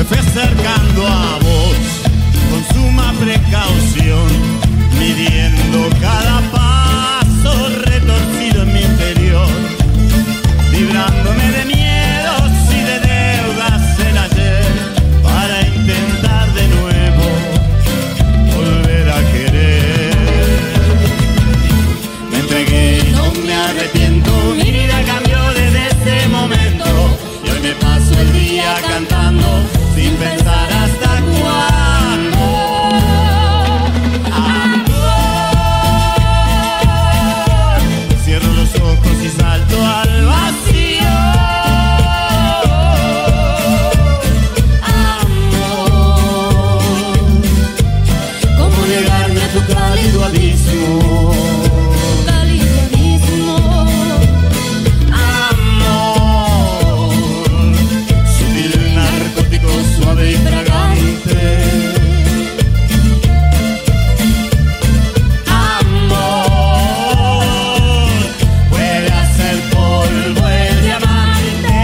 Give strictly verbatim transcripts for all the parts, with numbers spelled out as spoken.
me fui acercando a vos con suma precaución, midiendo cada paso retorcido en mi interior, librándome de miedos y de deudas en ayer, para intentar de nuevo volver a querer. Me entregué y no me arrepiento, mi vida cambió desde ese momento, y hoy me paso el día cantando sin pensar hasta cuándo. Amor, cierro los ojos y salto al vacío. Amor, ¿cómo negarme a tu cálido abismo? Suave y fragante, amor, puede hacer polvo el diamante.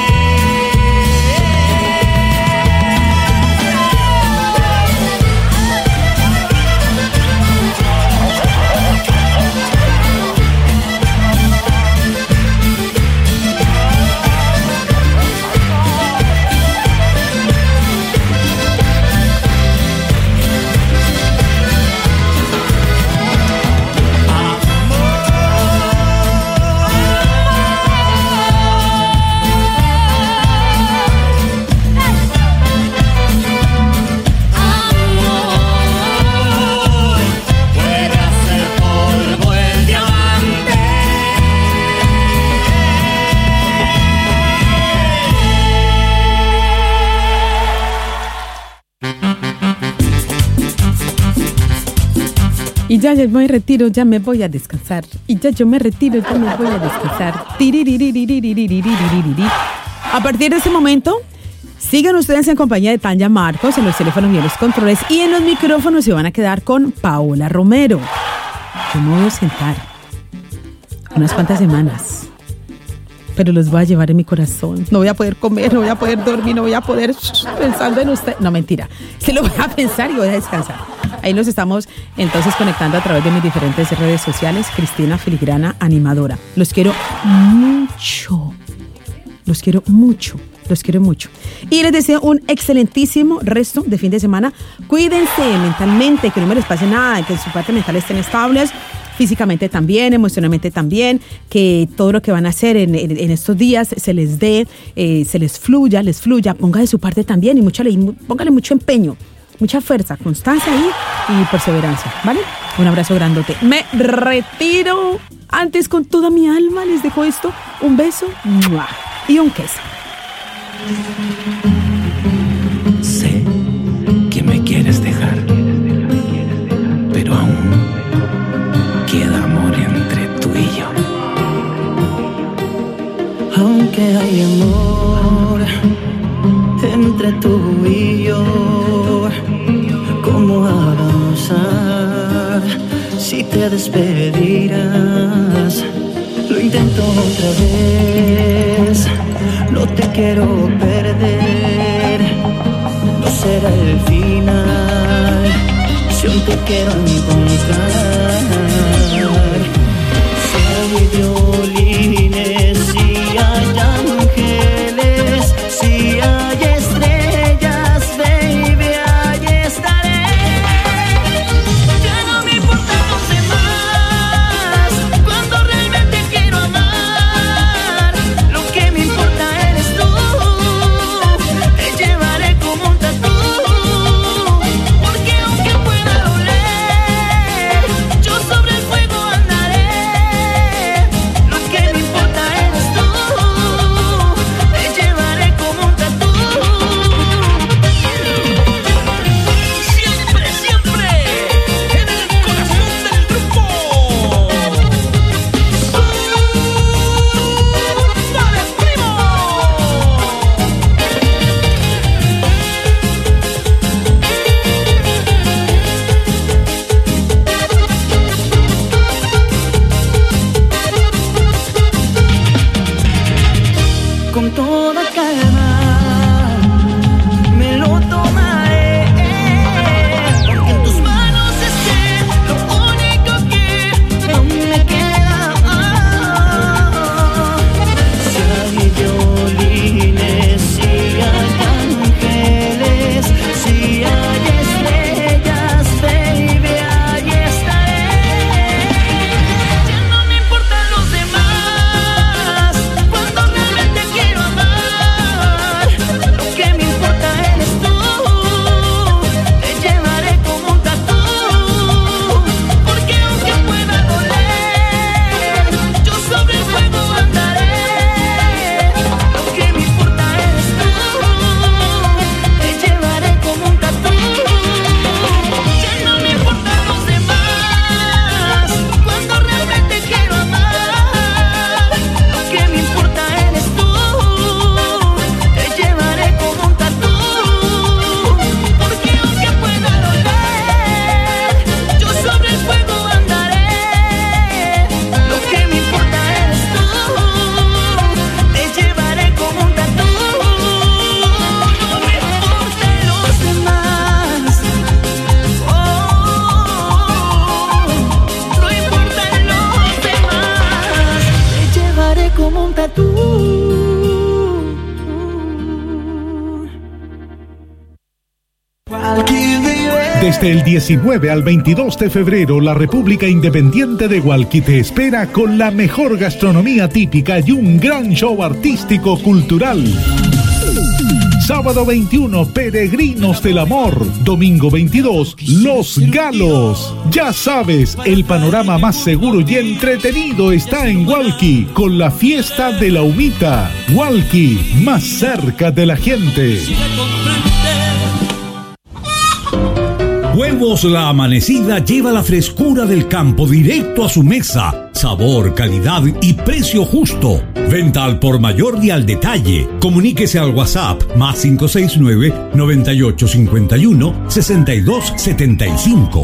Y ya, ya me retiro, ya me voy a descansar. Y ya yo me retiro, ya me voy a descansar. A partir de este momento, sigan ustedes en compañía de Tanya Marcos en los teléfonos y en los controles. Y en los micrófonos se van a quedar con Paola Romero. Yo me voy a sentar unas cuantas semanas, pero los voy a llevar en mi corazón. No voy a poder comer, no voy a poder dormir, no voy a poder pensando en usted. No, mentira. Se lo voy a pensar y voy a descansar. Ahí nos estamos entonces conectando a través de mis diferentes redes sociales. Cristina Filigrana Animadora. Los quiero mucho. Los quiero mucho. Los quiero mucho. Y les deseo un excelentísimo resto de fin de semana. Cuídense mentalmente, que no me les pase nada, que su parte mental estén estables. Físicamente también, emocionalmente también, que todo lo que van a hacer en, en, en estos días se les dé, eh, se les fluya, les fluya. Ponga de su parte también y mucha, póngale mucho empeño. Mucha fuerza, constancia ahí y perseverancia, ¿vale? Un abrazo grandote. Me retiro. Antes, con toda mi alma, les dejo esto. Un beso y un queso. Sé que me quieres dejar, pero aún queda amor entre tú y yo. Aunque hay amor entre tú y yo, ¿cómo avanzar si te despedirás? Lo intento otra vez, no te quiero perder, no será el final, si aún te quiero encontrar. Si hay violines, si hay ángeles, si hay estrellas, baby, ahí estaré. Ya no me importa los demás, cuando realmente quiero amar. Lo que me importa eres tú, te llevaré como un tatú, porque aunque pueda doler, Desde el diecinueve al veintidós de febrero, la República Independiente de Hualqui te espera con la mejor gastronomía típica y un gran show artístico cultural. Sábado veintiuno, Peregrinos del Amor. Domingo veintidós, Los Galos. Ya sabes, el panorama más seguro y entretenido está en Hualqui, con la fiesta de la humita. Hualqui, más cerca de la gente. Huevos La Amanecida lleva la frescura del campo directo a su mesa. Sabor, calidad y precio justo. Venta al por mayor y al detalle. Comuníquese al WhatsApp más cinco seis nueve, nueve ocho cinco uno, seis dos siete cinco.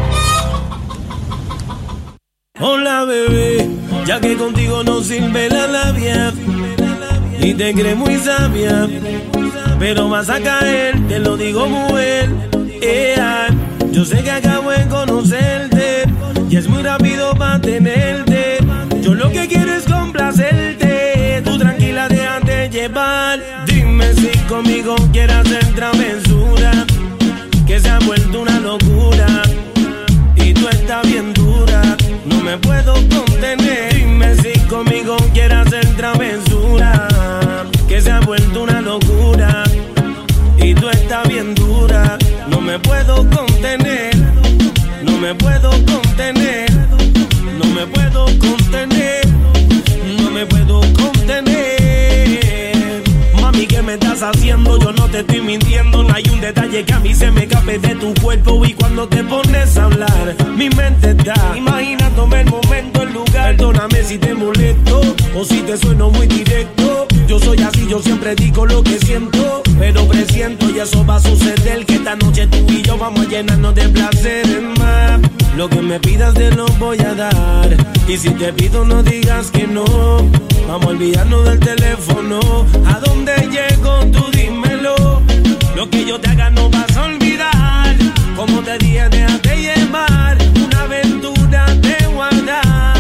Hola bebé, ya que contigo no sirve la labia y te crees muy sabia, pero vas a caer, te lo digo mujer. Yeah. Yo sé que acabo de conocerte y es muy rápido para tenerte. Yo lo que quiero es complacerte. Tú tranquila, déjate llevar. Dime si conmigo quieres hacer travesura, que se ha vuelto una locura y tú estás bien dura. No me puedo contener. Dime si conmigo quieres hacer travesura, que se ha vuelto una locura y tú estás bien dura. No me puedo contener, no me puedo contener, no me puedo contener, no me puedo contener. Mami, ¿qué me estás haciendo? Yo no te estoy mintiendo. No hay un detalle que a mí se me escape de tu cuerpo. Y cuando te pones a hablar, mi mente está imaginándome el momento, el lugar. Perdóname si te molesto o si te sueno muy directo. Yo soy así, yo siempre digo lo que siento, pero presiento y eso va a suceder, que esta noche tú y yo vamos a llenarnos de placeres más. Lo que me pidas te lo voy a dar, y si te pido no digas que no. Vamos a olvidarnos del teléfono. ¿A dónde llego? Tú dímelo. Lo que yo te haga no vas a olvidar. Como te dije, déjate llevar. Una aventura te guardar.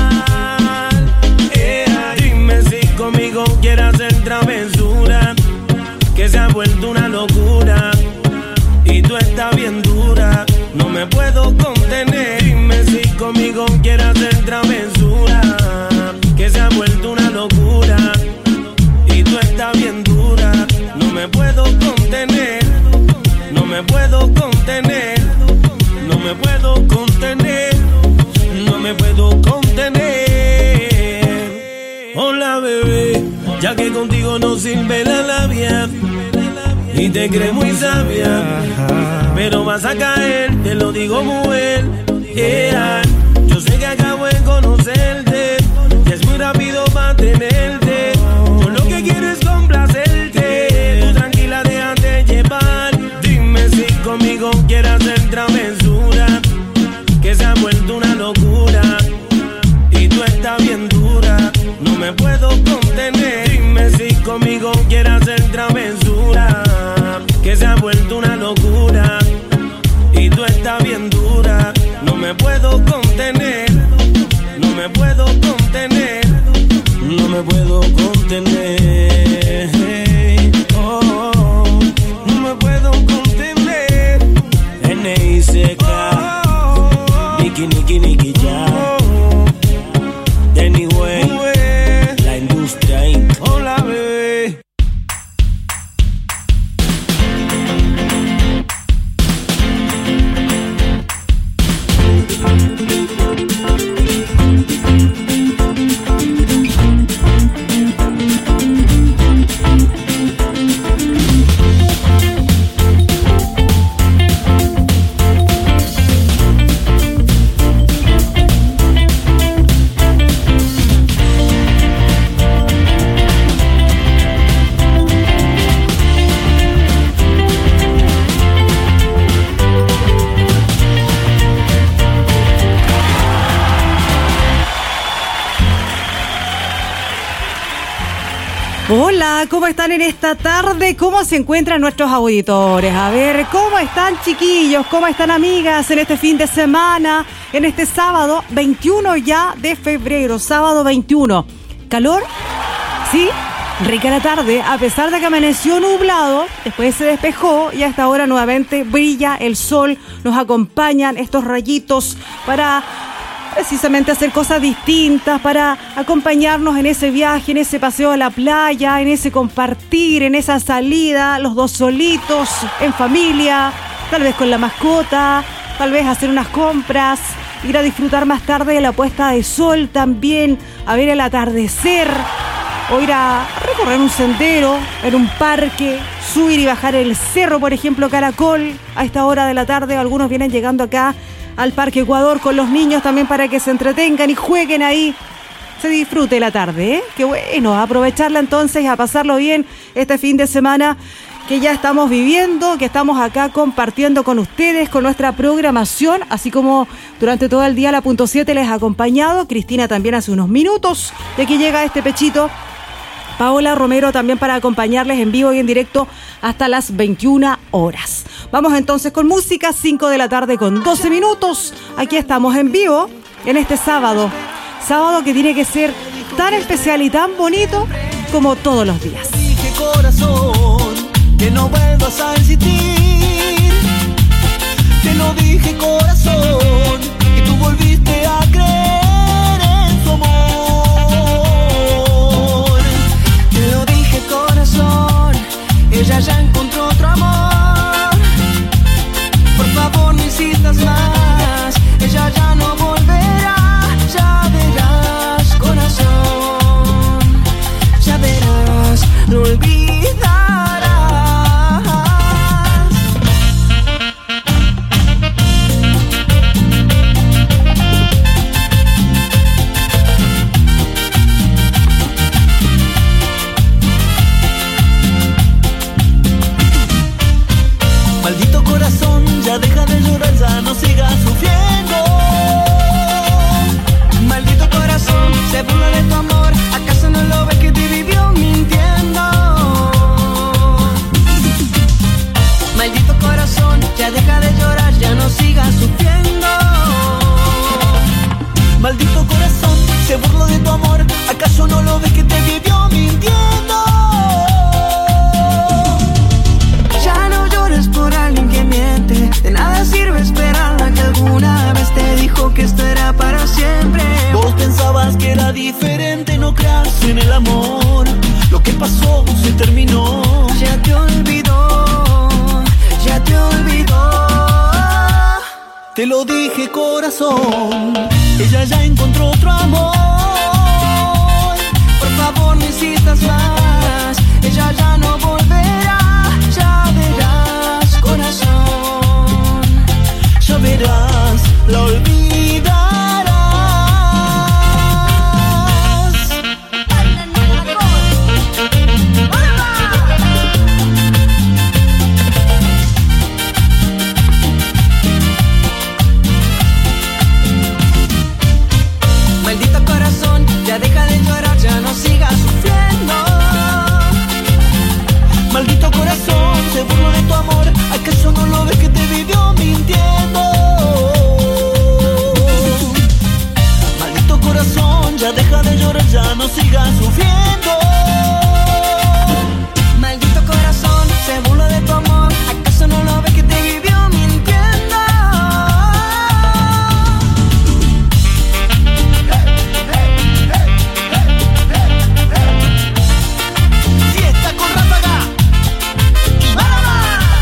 Yeah. Dime si conmigo quieres hacer travesura, que se ha vuelto una locura y tú estás bien dura. No me puedo contener. Dime si conmigo quieres hacer travesura, que se ha vuelto una locura y tú estás bien dura. No me puedo contener, no me puedo contener, no me puedo contener, no me puedo contener. Hola bebé, ya que contigo no sirve la labia y te crees muy sabia, pero vas a caer, te lo digo mujer. Yeah. Yo sé que acabo de conocerte y es muy rápido para tenerte. Yo lo que quiero es complacerte. Tú tranquila, déjate llevar. Dime si conmigo quieres hacer travesura, que se ha vuelto una locura y tú estás bien dura. No me puedo contener. Dime si conmigo quieres hacer travesura, que se ha vuelto una locura y tú estás bien dura. No me puedo contener, no me puedo contener, no me puedo contener. Oh, oh, oh. No me puedo contener. N I C K, Niki Niki Niki ya, Anyway, la industria. Hola bebé. Hola, ¿cómo están en esta tarde? ¿Cómo se encuentran nuestros auditores? A ver, ¿cómo están chiquillos? ¿Cómo están amigas en este fin de semana? En este sábado veintiuno ya de febrero, sábado veintiuno. ¿Calor? ¿Sí? Rica la tarde, a pesar de que amaneció nublado, después se despejó y a esta hora nuevamente brilla el sol. Nos acompañan estos rayitos para precisamente hacer cosas distintas, para acompañarnos en ese viaje, en ese paseo a la playa, en ese compartir, en esa salida, los dos solitos, en familia, tal vez con la mascota, tal vez hacer unas compras, ir a disfrutar más tarde de la puesta de sol también, a ver el atardecer, o ir a recorrer un sendero en un parque, subir y bajar el cerro, por ejemplo, Caracol, a esta hora de la tarde. Algunos vienen llegando acá al Parque Ecuador con los niños también para que se entretengan y jueguen ahí. Se disfrute la tarde, ¿eh? Qué bueno, a aprovecharla entonces, a pasarlo bien este fin de semana que ya estamos viviendo, que estamos acá compartiendo con ustedes, con nuestra programación, así como durante todo el día la punto siete les ha acompañado. Cristina también hace unos minutos de que llega este pechito. Paola Romero también para acompañarles en vivo y en directo hasta las veintiuna horas. Vamos entonces con música, cinco de la tarde con doce minutos. Aquí estamos en vivo en este sábado. Sábado que tiene que ser tan especial y tan bonito como todos los días. Dije corazón, que no vuelvas a insistir. Te lo dije corazón, y tú volviste a creer en tu amor. Te lo dije corazón, ella ya encontró otro amor. Por favor no insistas más, ella ya no volverá. Ya verás corazón, ya verás, lo olvidarás. Maldito corazón, ya deja de llorar, ya no sigas sufriendo. Maldito corazón, se burla de tu amor, ¿acaso no lo ves que te vivió mintiendo? Maldito corazón, ya deja de llorar, ya no sigas sufriendo. Maldito corazón, se burló de tu amor, ¿acaso no lo ves que te vivió mintiendo? Ya no llores por alguien que miente, de nada sirve esperarla que alguna vez te dijo que esto era para siempre. Vos pensabas que era diferente, no creas en el amor. Lo que pasó se terminó. Ya te olvidó, ya te olvidó. Te lo dije corazón, ella ya encontró otro amor. Por favor no insistas más, ella ya no volverá. Ya verás corazón, ya verás, la olvidarás. Maldito corazón, ya deja de llorar, ya no sigas sufriendo. Maldito corazón, se burló de tu amor, ¿acaso no lo ves que te vivió mintiendo? Maldito corazón, ya deja de llorar, ya no sigas sufriendo. Maldito corazón, se burló de tu amor, ¿acaso no lo ves que te vivió mintiendo? Fiesta con Ráfaga y Marama.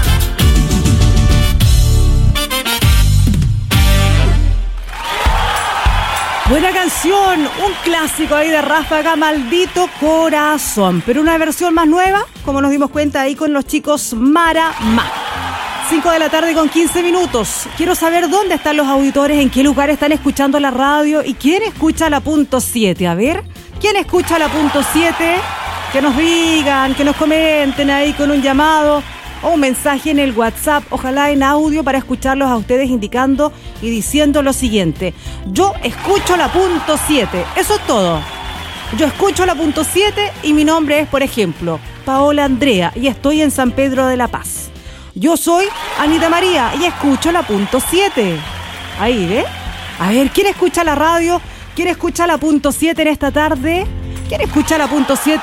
Buena canción, un clásico ahí de Ráfaga, Maldito Corazón, pero una versión más nueva, como nos dimos cuenta ahí con los chicos Marama. cinco de la tarde con quince minutos. Quiero saber dónde están los auditores, en qué lugar están escuchando la radio y quién escucha la punto siete. A ver, ¿quién escucha la punto siete? Que nos digan, que nos comenten ahí con un llamado o un mensaje en el WhatsApp, ojalá en audio, para escucharlos a ustedes indicando y diciendo lo siguiente: yo escucho la punto siete, eso es todo. Yo escucho la punto siete y mi nombre es, por ejemplo, Paola Andrea y estoy en San Pedro de la Paz. Yo soy Anita María y escucho la punto siete. Ahí, ¿ve? A ver, ¿quién escucha la radio? ¿Quién escucha la punto siete en esta tarde? ¿Quién escucha la punto siete?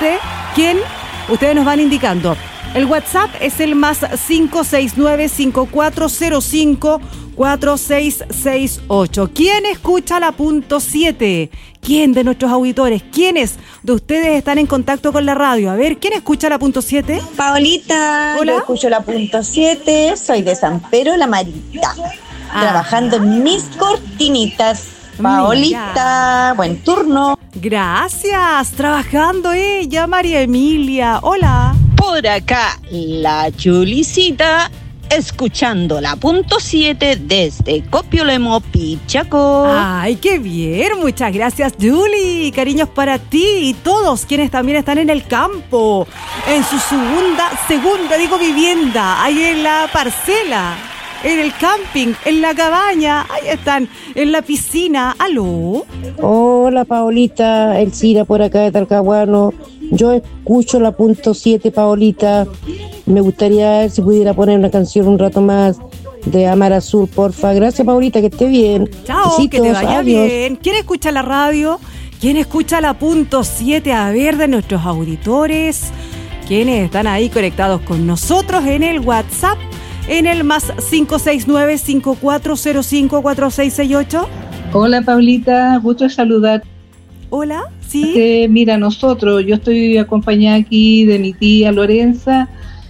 ¿Quién? Ustedes nos van indicando. El WhatsApp es el más cinco seis nueve, cinco cuatro cero cinco, cuatro seis seis ocho. ¿Quién escucha la punto siete? ¿Quién de nuestros auditores? ¿Quiénes de ustedes están en contacto con la radio? A ver, ¿quién escucha la punto siete? Paolita, Hola. yo escucho la punto siete, soy de San Pedro La Marita, Ah. trabajando en mis cortinitas. Paolita, buen turno. Gracias, trabajando ella, María Emilia. Hola. Por acá, la Chulicita, escuchando la punto siete desde Copiolemo, Pichaco. Ay, qué bien, muchas gracias, Julie. Cariños para ti y todos quienes también están en el campo, en su segunda, segunda, digo, vivienda, ahí en la parcela, en el camping, en la cabaña, ahí están, en la piscina. ¿Aló? Hola Paolita, Elcira por acá de Talcahuano. Yo escucho la punto siete, Paolita. Me gustaría ver si pudiera poner una canción un rato más de Amar Azul, porfa. Gracias, Paolita, que esté bien. Chao, Besitos, que te vaya adiós. bien. ¿Quién escucha la radio? ¿Quién escucha la punto siete? A ver, de nuestros auditores, ¿quiénes están ahí conectados con nosotros en el WhatsApp? En el más cinco seis nueve, cinco cuatro cero cinco, cuatro seis seis ocho. Hola Paulita, gusto de saludar. Hola, sí. Eh, mira, nosotros, yo estoy acompañada aquí de mi tía Lorenza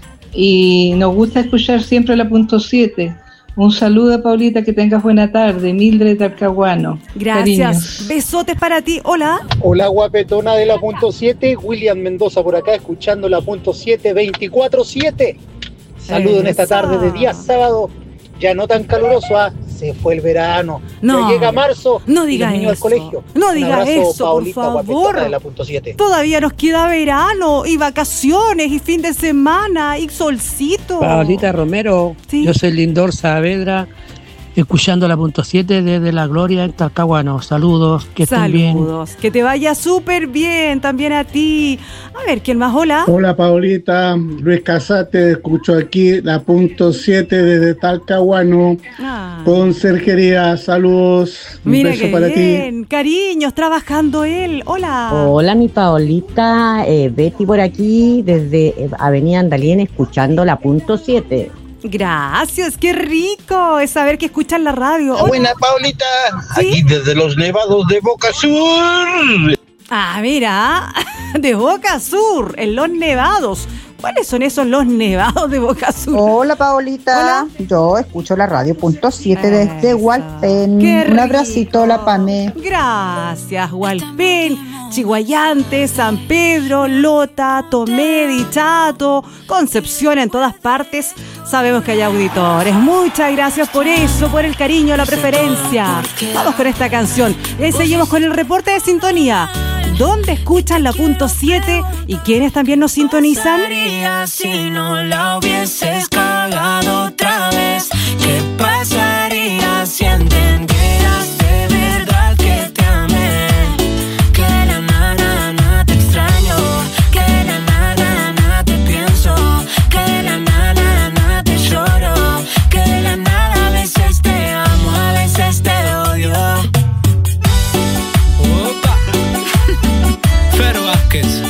y nos gusta escuchar siempre la punto siete. Un saludo, Paulita, que tengas buena tarde. Mildred Talcahuano. Gracias. Cariños. Besotes para ti. Hola. Hola, guapetona de la punto siete. William Mendoza por acá, escuchando la punto siete, veinticuatro siete. Saludo en esta tarde de día sábado, ya no tan caluroso, ¿ah? Se fue el verano, No, ya llega marzo, no y diga los niños eso. al colegio. No Un diga abrazo, eso, Paulita, por favor. guapetona de la punto siete. Todavía nos queda verano y vacaciones y fin de semana y solcito. Paolita Romero, Sí. yo soy Lindor Saavedra, escuchando la punto siete desde La Gloria en Talcahuano. Saludos, que estén bien. Saludos, que te vaya súper bien también a ti. A ver, ¿quién más? Hola. Hola Paolita, Luis Casate, escucho aquí la punto siete desde Talcahuano, Ah. conserjería, saludos, un Mira beso qué para ti. bien, cariños, trabajando él. Hola. Hola mi Paolita, eh, Betty por aquí desde eh, Avenida Andalien escuchando la punto siete. Gracias, qué rico es saber que escuchan la radio. Hola. Buena, Paulita. ¿Sí? Aquí desde los nevados de Boca Sur. Ah, mira, de Boca Sur, en los nevados. ¿Cuáles son esos los nevados de Boca Sur? Hola Paolita, yo escucho la radio punto siete desde Hualpén. Qué Un abracito, la Pame. Gracias, Hualpén, Chiguayante, San Pedro, Lota, Tomé, Dichato, Concepción, en todas partes. Sabemos que hay auditores. Muchas gracias por eso, por el cariño, la preferencia. Vamos con esta canción. Y ahí seguimos con el reporte de sintonía. ¿Dónde escuchan la punto siete y quiénes también nos sintonizan? Si no la hubieses cagado otra vez, ¿qué pasaría si entendieras de verdad que te amé? Que la nada, nada te extraño, que la nada, nada te pienso, que la nada, nada te lloro, que la nada a veces te amo, a veces te odio. Opa. Fer Vázquez.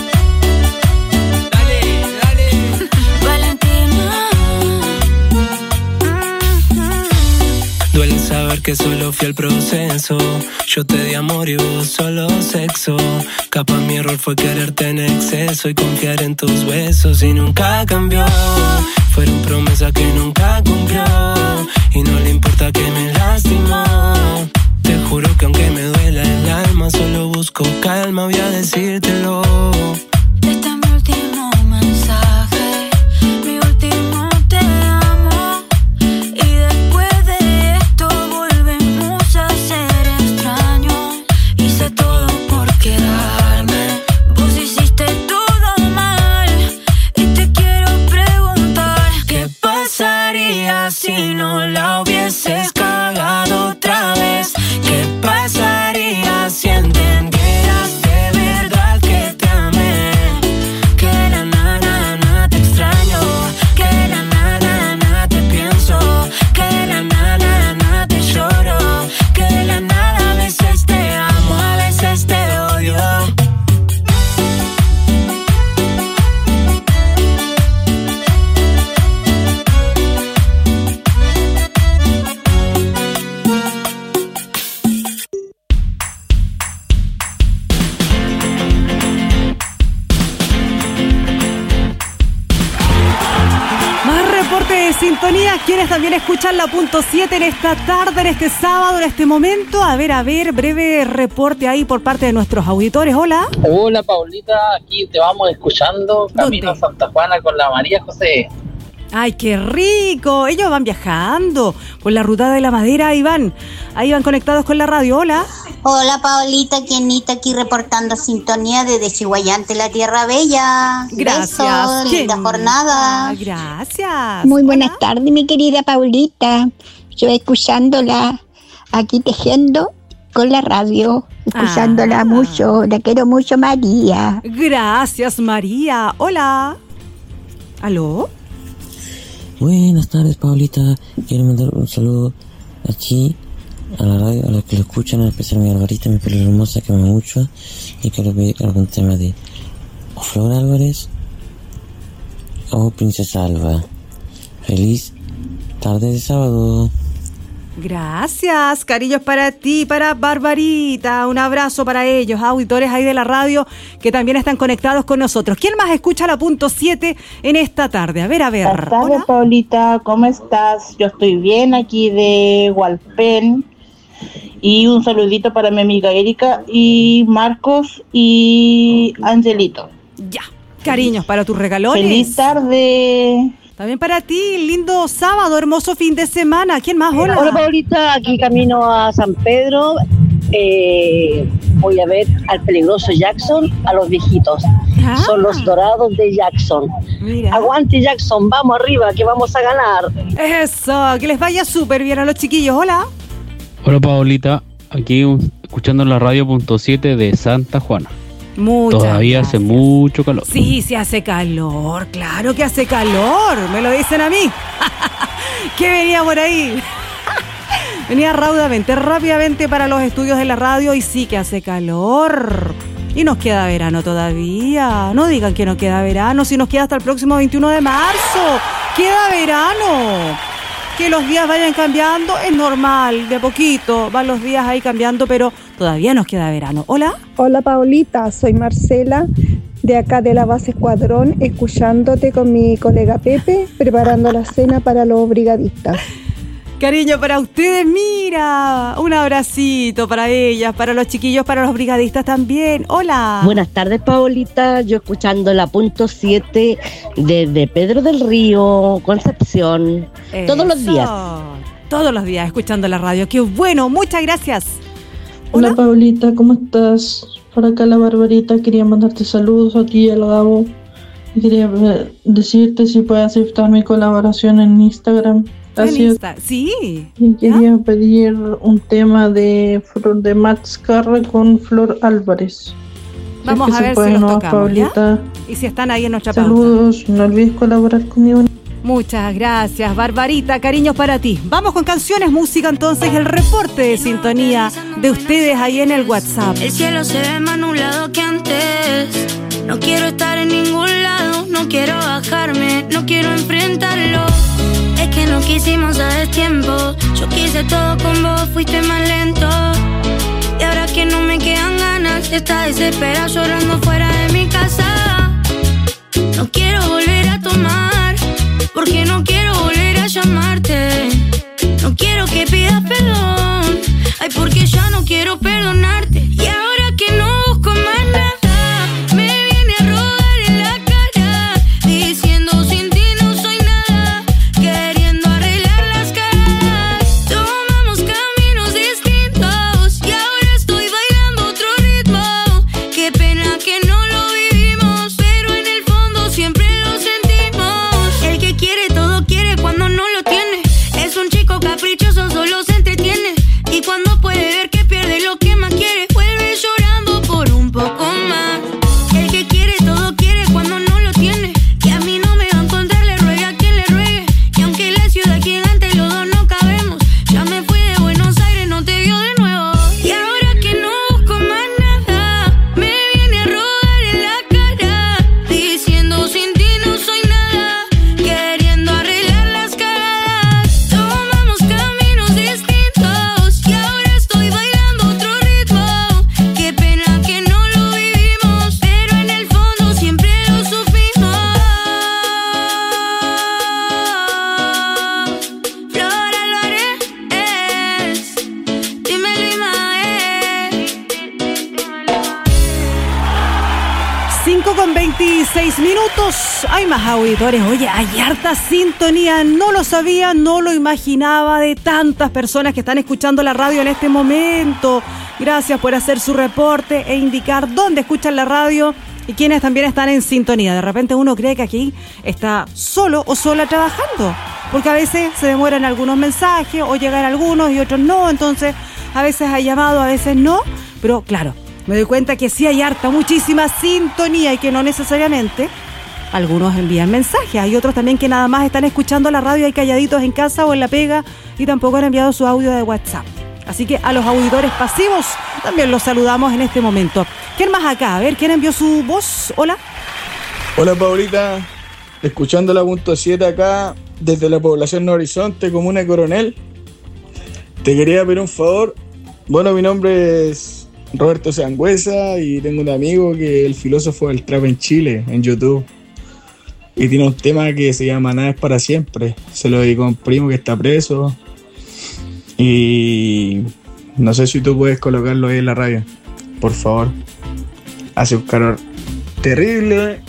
Duele saber que solo fui el proceso. Yo te di amor y vos solo sexo. Capaz mi error fue quererte en exceso y confiar en tus besos y nunca cambió. Fueron promesas que nunca cumplió y no le importa que me lastimó. Te juro que aunque me duela el alma, solo busco calma, voy a decírtelo. Este es mi último mensaje, mi último te amo. Y después de esto volvemos a ser extraños. Hice todo por quedarme, vos hiciste todo mal. Y te quiero preguntar de sintonía, quienes también escuchan la punto siete en esta tarde, en este sábado, en este momento. A ver, a ver, breve reporte ahí por parte de nuestros auditores. Hola. Hola, Paulita, aquí te vamos escuchando camino a Santa Juana con la María José. ¡Ay, qué rico! Ellos van viajando por la ruta de la madera, ahí van. Ahí van conectados con la radio. Hola. Hola, Paulita, Quienita, aquí reportando sintonía desde Chihuayante, la Tierra Bella. Gracias. Besos, linda jornada. Gracias. Muy buenas tardes, mi querida Paulita. Yo escuchándola aquí tejiendo con la radio, escuchándola Ah. mucho. La quiero mucho, María. Gracias, María. Hola. ¿Aló? Buenas tardes, Paulita. Quiero mandar un saludo aquí a la radio, a los que lo escuchan, en especial a mi Alvarita, mi pelo hermosa, que me ama mucho. Y quiero pedir algún tema de o Flor Álvarez o Princesa Alba. Feliz tarde de sábado. Gracias, cariños para ti, para Barbarita. Un abrazo para ellos, auditores ahí de la radio que también están conectados con nosotros. ¿Quién más escucha la punto siete en esta tarde? A ver, a ver. Buenas tardes, Hola. Paulita, ¿cómo estás? Yo estoy bien aquí de Hualpén. Y un saludito para mi amiga Erika y Marcos y Angelito. Ya, cariños para tus regalones. Feliz tarde. También para ti, lindo sábado, hermoso fin de semana. ¿Quién más? Hola. Hola, Paulita, aquí camino a San Pedro. Eh, voy a ver al peligroso Jackson, a los viejitos. Ah. Son los dorados de Jackson. Mira. Aguante, Jackson, vamos arriba, que vamos a ganar. Eso, que les vaya súper bien a los chiquillos. Hola. Hola, Paulita, aquí un- escuchando la radio punto siete de Santa Juana. Muchas Todavía gracias. hace mucho calor. Sí, sí hace calor, claro que hace calor, me lo dicen a mí. ¿Qué venía por ahí? Venía raudamente, rápidamente para los estudios de la radio y sí que hace calor. Y nos queda verano todavía. No digan que no queda verano, si nos queda hasta el próximo veintiuno de marzo. ¡Queda verano! Que los días vayan cambiando es normal, de a poquito van los días ahí cambiando, pero todavía nos queda verano. ¿Hola? Hola, Paulita, soy Marcela de acá de la base Escuadrón, escuchándote con mi colega Pepe, preparando la cena para los brigadistas. Cariño para ustedes, mira, un abracito para ellas, para los chiquillos, para los brigadistas también. Hola. Buenas tardes, Paulita. Yo escuchando la punto siete desde Pedro del Río, Concepción. Todos los Eso. días. Todos los días escuchando la radio. Qué bueno, muchas gracias. Hola, Paulita, ¿cómo estás? Por acá la Barbarita, quería mandarte saludos a ti y al Gabo. Y quería eh, decirte si puedes aceptar mi colaboración en Instagram. Gracias. En Insta- Sí. Y quería pedir un tema de, Flor- de Max Carra con Flor Álvarez. Vamos Si es a que se ver puede, si los ¿no, tocamos, ¿ya? Paulita? Y si están ahí en nuestra pauta. Saludos, no olvides colaborar conmigo. Muchas gracias, Barbarita. Cariños para ti. Vamos con canciones, música, entonces el reporte de sintonía de ustedes ahí en el WhatsApp. El cielo se ve más nublado que antes. No quiero estar en ningún lado, no quiero bajarme, no quiero enfrentarlo. Es que no quisimos a destiempo. Yo quise todo con vos, fuiste más lento. Y ahora que no me quedan ganas, está desesperada llorando fuera de mi casa. No quiero volver a tomar, porque no quiero volver a llamarte. No quiero que pidas perdón, ay, porque ya no quiero perdonarte. Y ahora que no busco más nada, me viene a rodar en la cara, diciendo sin ti no soy nada, queriendo arreglar las caras. Tomamos caminos distintos y ahora estoy bailando otro ritmo. Qué pena que no lo vivimos, pero en el fondo siempre lo sentimos. El que quiere todo quiere cuando no lo tiene. Es un chico caprichoso, solo se entretiene. Y cuando puede ver que pierde lo veintiséis minutos. Hay más auditores. Oye, hay harta sintonía. No lo sabía, no lo imaginaba, de tantas personas que están escuchando la radio en este momento. Gracias por hacer su reporte e indicar dónde escuchan la radio y quienes también están en sintonía. De repente uno cree que aquí está solo o sola trabajando, porque a veces se demoran algunos mensajes o llegan algunos y otros no. Entonces a veces hay llamado, a veces no. Pero claro, me doy cuenta que sí hay harta, muchísima sintonía y que no necesariamente algunos envían mensajes. Hay otros también que nada más están escuchando la radio ahí calladitos en casa o en la pega y tampoco han enviado su audio de WhatsApp. Así que a los auditores pasivos también los saludamos en este momento. ¿Quién más acá? A ver, ¿quién envió su voz? Hola. Hola, Paulita. Escuchando la punto siete acá desde la población No Horizonte, comuna de Coronel. Te quería pedir un favor. Bueno, mi nombre es Roberto Sangüesa y tengo un amigo que es el filósofo del trap en Chile, en YouTube. Y tiene un tema que se llama Nada es para siempre. Se lo dedico a un primo que está preso. Y no sé si tú puedes colocarlo ahí en la radio, por favor. Hace un calor terrible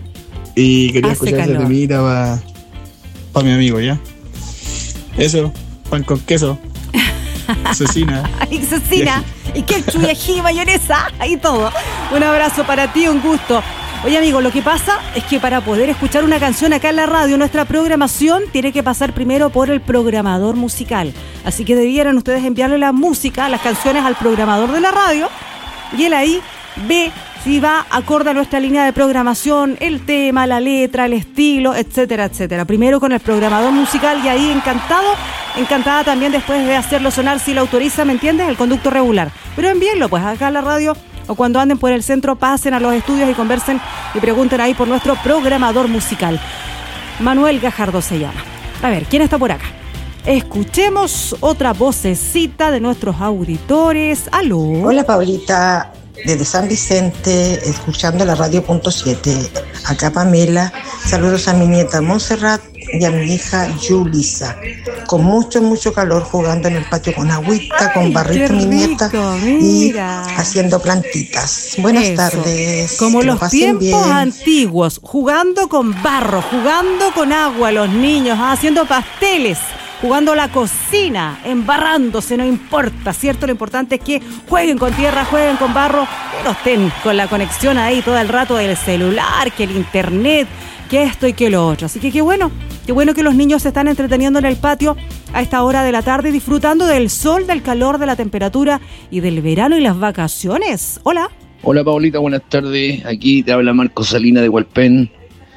y quería Hace escuchar calor. esa temita para pa mi amigo, ¿ya? Eso, pan con queso. Asesina. Asesina. Y ketchup y ají, mayonesa y todo. Un abrazo para ti, un gusto. Oye, amigo, lo que pasa es que para poder escuchar una canción acá en la radio, nuestra programación tiene que pasar primero por el programador musical. Así que debieran ustedes enviarle la música, las canciones al programador de la radio y él ahí ve si va acorde a nuestra línea de programación, el tema, la letra, el estilo, etcétera, etcétera. Primero con el programador musical y ahí encantado, encantada también después de hacerlo sonar si lo autoriza, ¿me entiendes? El conducto regular. Pero envíenlo pues acá a la radio o cuando anden por el centro pasen a los estudios y conversen y pregunten ahí por nuestro programador musical. Manuel Gajardo se llama. A ver, ¿quién está por acá? Escuchemos otra vocecita de nuestros auditores. Aló. Hola, Paulita, desde San Vicente, escuchando la radio punto siete. Acá Pamela, saludos a mi nieta Montserrat y a mi hija Yulisa. Con mucho, mucho calor, jugando en el patio con agüita, con barrito mi nieta y haciendo plantitas. Buenas Eso. tardes. Como que lo los pasen tiempos bien. antiguos, jugando con barro, jugando con agua los niños, haciendo pasteles, jugando la cocina, embarrándose, no importa, ¿cierto? Lo importante es que jueguen con tierra, jueguen con barro, que no estén con la conexión ahí todo el rato del celular, que el internet, que esto y que lo otro. Así que qué bueno, qué bueno que los niños se están entreteniendo en el patio a esta hora de la tarde, disfrutando del sol, del calor, de la temperatura y del verano y las vacaciones. Hola. Hola, Paulita, buenas tardes. Aquí te habla Marco Salina de Hualpén,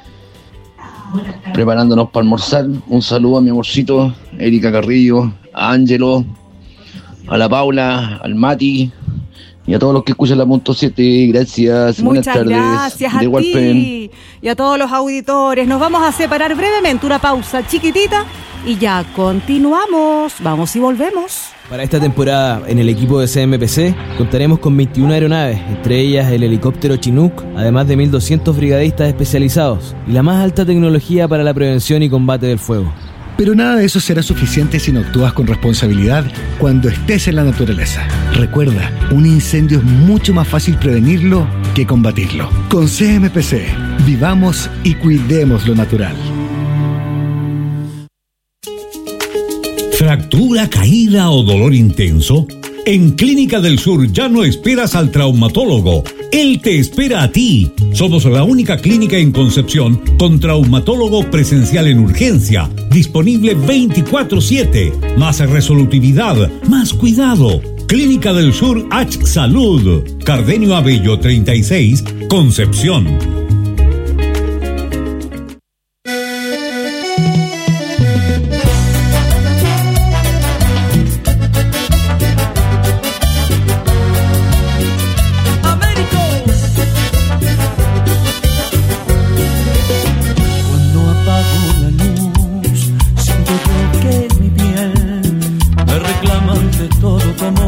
preparándonos para almorzar. Un saludo a mi amorcito, Erika Carrillo, a Ángelo, a la Paula, al Mati y a todos los que escuchan la punto siete. Gracias, buenas Muchas tardes. gracias a de Hualpén. ti y a todos los auditores. Nos vamos a separar brevemente, una pausa chiquitita y ya continuamos. Vamos y volvemos. Para esta temporada, en el equipo de C M P C, contaremos con veintiuna aeronaves, entre ellas el helicóptero Chinook, además de mil doscientos brigadistas especializados y la más alta tecnología para la prevención y combate del fuego. Pero nada de eso será suficiente si no actúas con responsabilidad cuando estés en la naturaleza. Recuerda, un incendio es mucho más fácil prevenirlo que combatirlo. Con C M P C, vivamos y cuidemos lo natural. ¿Fractura, caída o dolor intenso? En Clínica del Sur ya no esperas al traumatólogo. Él te espera a ti. Somos la única clínica en Concepción con traumatólogo presencial en urgencia, disponible veinticuatro siete. Más resolutividad, más cuidado. Clínica del Sur H Salud. Cardenio Abello treinta y seis, Concepción.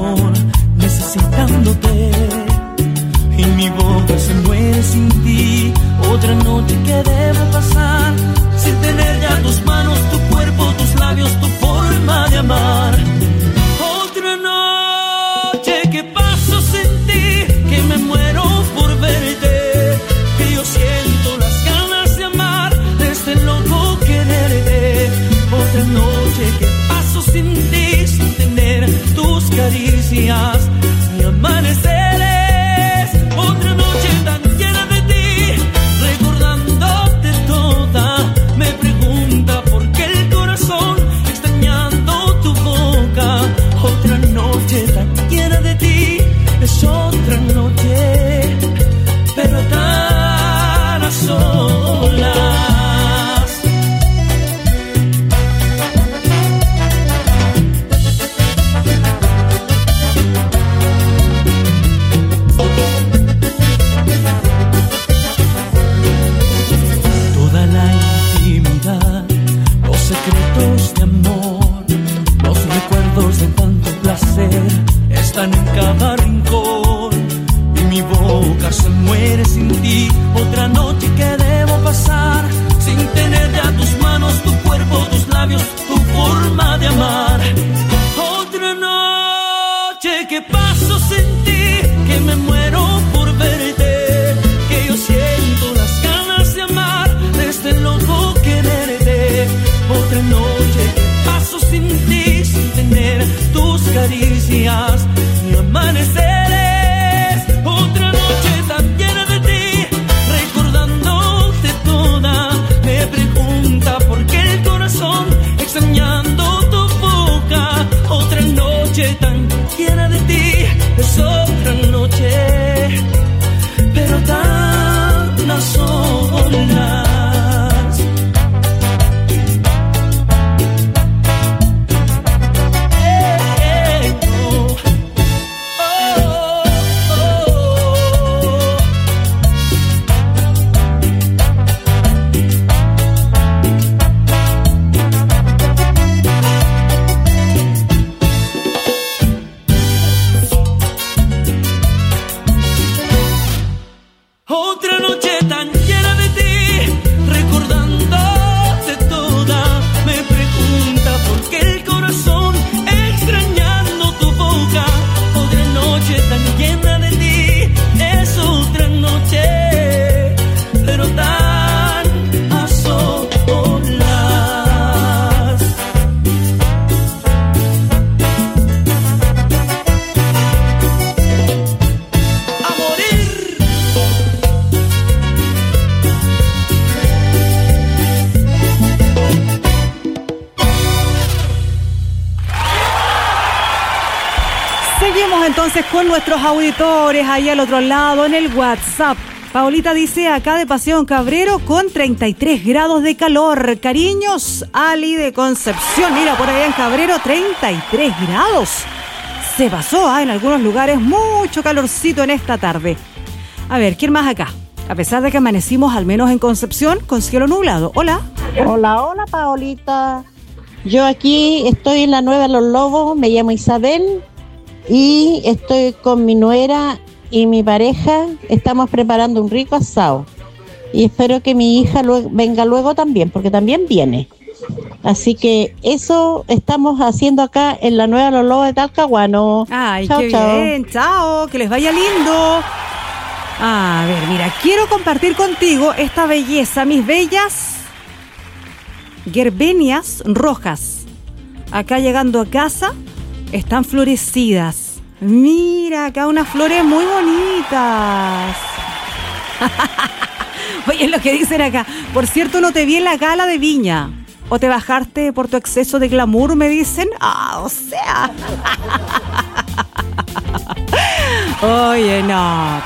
Necesitándote y mi boca se muere sin ti. gritos de amor. Los recuerdos de tanto placer están en cada rincón y mi boca se muere sin ti. Otra noche que debo pasar sin tener ya tus manos, tu cuerpo, tus labios, tu forma de amar. Otra noche que paso sin ti, que me muero por verte, que yo siento las ganas de amar, desde el loco quererte. Otra noche que paso sin ti, sin tener tus caricias ni amaneceres. Otra noche tan llena de ti, recordándote toda. Me pregunta por qué el corazón extrañando tu boca. Otra noche tan llena de ti, es otra noche, pero tan a solas. Otra noche tan llena de ti, recordándote toda. Me pregunta por qué el corazón extrañando tu boca. Otra noche tan llena de ti, es otra noche, pero tan a solas. A morir. Seguimos entonces con nuestros auditores ahí al otro lado en el WhatsApp. Paulita dice acá de Paseo en Cabrero con treinta y tres grados de calor. Cariños, Ali de Concepción. Mira, por allá en Cabrero treinta y tres grados. Se pasó, ¿eh? En algunos lugares mucho calorcito en esta tarde. A ver, ¿quién más acá? A pesar de que amanecimos al menos en Concepción con cielo nublado. Hola. Hola, hola, Paolita. Yo aquí estoy en la Nueva Los Lobos, me llamo Isabel y estoy con mi nuera y mi pareja. Estamos preparando un rico asado y espero que mi hija luego, venga luego también, porque también viene. Así que eso estamos haciendo acá en la Nueva Los Lobos de Talcahuano. Ay, chao, qué chao. bien, chao, que les vaya lindo. A ver, mira, quiero compartir contigo esta belleza, mis bellas gerbenias rojas. Acá llegando a casa están florecidas. Mira, acá unas flores muy bonitas. Oye, es lo que dicen acá. Por cierto, no te vi en la gala de Viña. ¿O te bajaste por tu exceso de glamour, me dicen? Ah, o sea. Oye, no.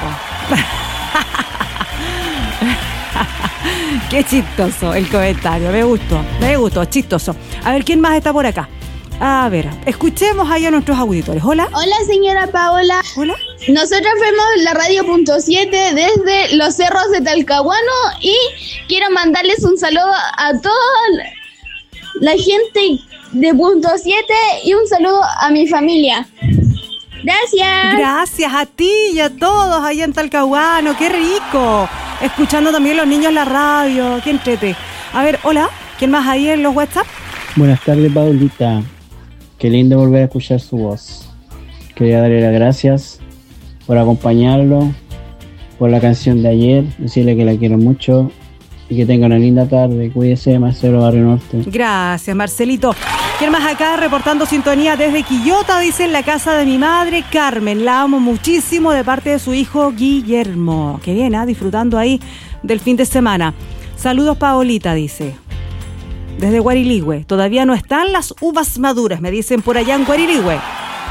Qué chistoso el comentario. Me gustó, me gustó, chistoso. A ver, ¿quién más está por acá? A ver, escuchemos ahí a nuestros auditores. Hola. Hola, señora Paola. Hola. Nosotros vemos la radio punto siete desde los cerros de Talcahuano y quiero mandarles un saludo a toda la gente de punto siete y un saludo a mi familia. Gracias. Gracias a ti y a todos allá en Talcahuano. Qué rico. Escuchando también los niños la radio. Qué entrete. A ver, hola. ¿Quién más ahí en los WhatsApp? Buenas tardes, Paulita. Qué lindo volver a escuchar su voz. Quería darle las gracias por acompañarlo, por la canción de ayer, decirle que la quiero mucho y que tenga una linda tarde. Cuídese, Marcelo, Barrio Norte. Gracias, Marcelito. ¿Quién más acá reportando sintonía desde Quillota? Dice, en la casa de mi madre, Carmen. La amo muchísimo de parte de su hijo Guillermo. Qué bien, ¿eh? Disfrutando ahí del fin de semana. Saludos, Paolita, dice. Desde Guariligüe. Todavía no están las uvas maduras, me dicen por allá en Guariligüe.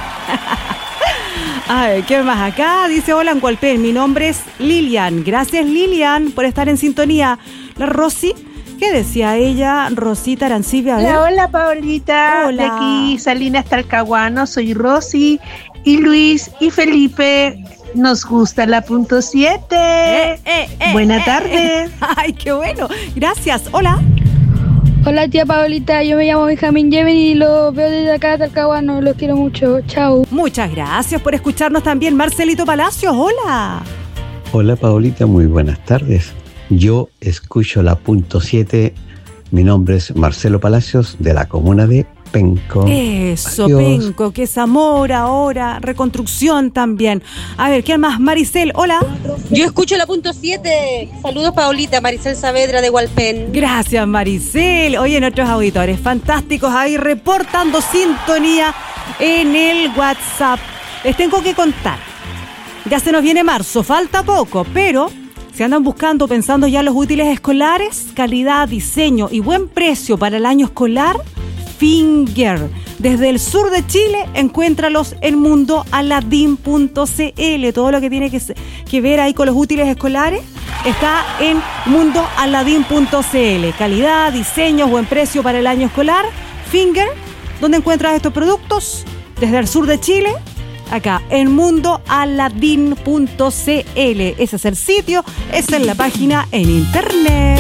A ver, ¿qué más acá? Dice, hola, en Hualpén, mi nombre es Lilian. Gracias, Lilian, por estar en sintonía. La Rosy, ¿qué decía ella? Rosita Arancibia. Hola, hola, Paolita. Hola. De aquí, Salinas Talcahuano, soy Rosy y Luis y Felipe. Nos gusta la punto siete. Eh, eh, eh, Buena eh, tarde. Eh. Ay, qué bueno. Gracias. Hola. Hola tía Paolita, yo me llamo Benjamín Yemen y los veo desde acá de Talcahuano, los quiero mucho, chao. Muchas gracias por escucharnos también, Marcelito Palacios, hola. Hola Paolita, muy buenas tardes. Yo escucho la punto siete, mi nombre es Marcelo Palacios de la comuna de Penco. Eso, Adiós. Penco, que es amor ahora, reconstrucción también. A ver, ¿quién más? Maricel, hola. Yo escucho la punto siete. Saludos, Paolita, Maricel Saavedra de Hualpén. Gracias, Maricel. Oye, nuestros auditores fantásticos ahí reportando sintonía en el WhatsApp. Les tengo que contar. Ya se nos viene marzo, falta poco, pero si andan buscando, pensando ya en los útiles escolares, calidad, diseño y buen precio para el año escolar, Finger. Desde el sur de Chile, encuéntralos en mundo aladín punto c l. Todo lo que tiene que, que ver ahí con los útiles escolares está en mundo aladín punto c l. Calidad, diseño, buen precio para el año escolar, Finger. ¿Dónde encuentras estos productos? Desde el sur de Chile, acá en mundo aladín punto c l. Ese es el sitio, esa es la página en internet.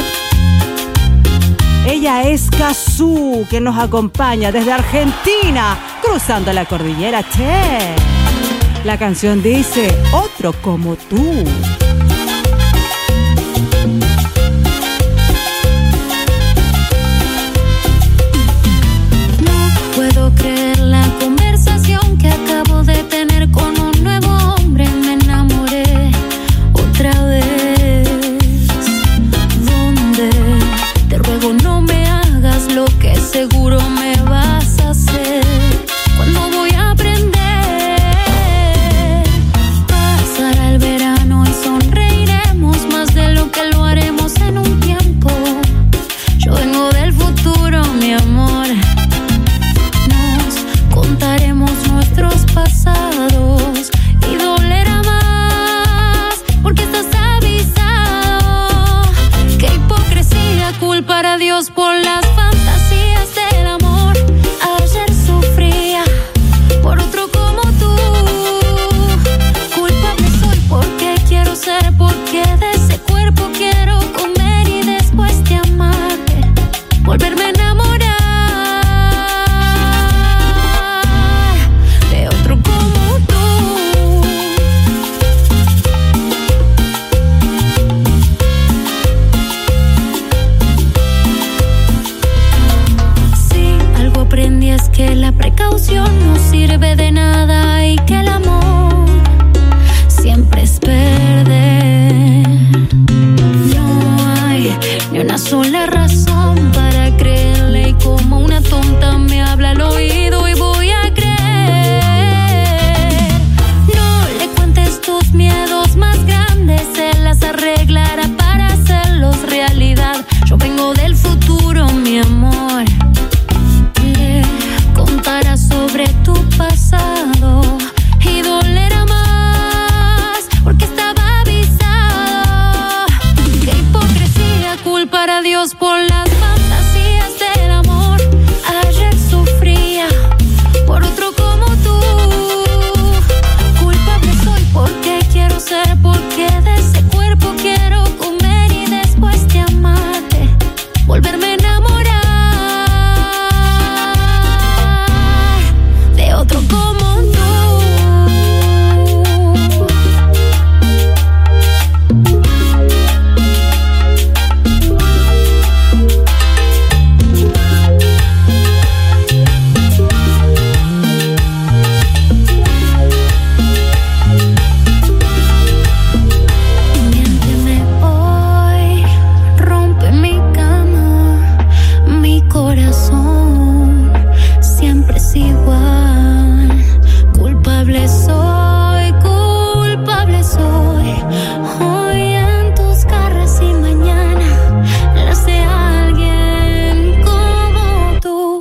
Ella es Cazú, que nos acompaña desde Argentina, cruzando la cordillera Che. La canción dice, otro como tú. No puedo creer la conversación que acabo de tener con un nuevo hombre. Me enamoré otra vez. ¿Dónde? Te ruego no me hagas lo que seguro me vas a hacer. ¿Cuándo voy a aprender? Pasará el verano y sonreiremos más de lo que lo haremos en un tiempo. Yo vengo del futuro, mi amor. Nos contaremos nuestros pasados y dolerá más porque estás avisado. Qué hipocresía culpar a Dios por las fantasías del amor. Ayer sufría por otro como tú. Culpable soy porque quiero ser, porque de ese cuerpo quiero comer y después de amarte volverme a enamorar de otro como tú. Aprendí es que la precaución no sirve de nada y que el amor siempre es perder. No hay ni una sola razón para creerle y como una tonta me habla al oído y voy a creer. No le cuentes tus miedos más grandes, él las arreglará para hacerlos realidad. Yo vengo del futuro, mi amor. Contará sobre tu pasado y dolerá más porque estaba avisado. Qué hipocresía culpar a Dios por las fantasías del amor. Ayer sufría por otro como tú. Culpable soy porque quiero ser, porque de ese cuerpo quiero comer y después de amarte volverme a enamorar. Otro como tú. Miénteme hoy, rompe mi cama, mi corazón siempre es igual. Culpable soy, culpable soy. Hoy en tus garras y mañana las de alguien como tú.